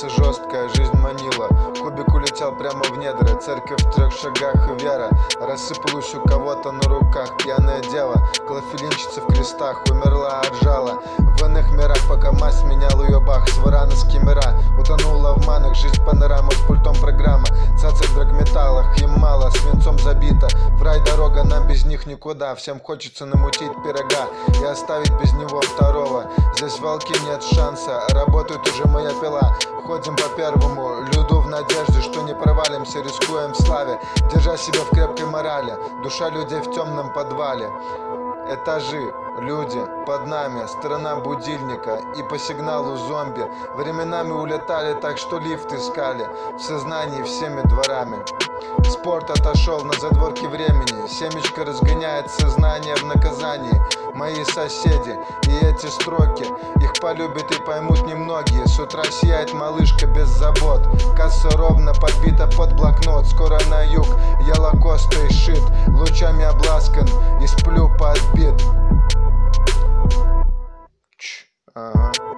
Сердце жесткое, жизнь манила. Кубик улетел прямо в недра. Церковь в 3 шагах и вера. Рассыпалась у кого-то на руках пьяная дева. Клофелинщица в крестах умерла от жала. В иных мирах, пока мать менял ее бах. Сварана с кемера утонула в манах. Жизнь панорама с пультом программа. Цацик в драгметаллах, им мало, свинцом забита. В рай дорога, нам без них никуда. Всем хочется намутить пирога и оставить без него второго. Здесь волки, нет шанса, работает уже моя пила. Ходим по первому люду в надежде, что не провалимся, рискуем в славе, держа себя в крепкой морали. Душа людей в темном подвале. Этажи, люди под нами, страна будильника и по сигналу зомби. Временами улетали так, что лифт искали в сознании всеми дворами. Спорт отошел на задворки времени. Семечко разгоняет сознание в наказании. Мои соседи и эти строки, их полюбят и поймут немногие. С утра сияет малышка без забот. Касса ровно подбита под блокнот. Скоро на юг, я лакостой шит, лучами обласкан и сплю подбит. Ага.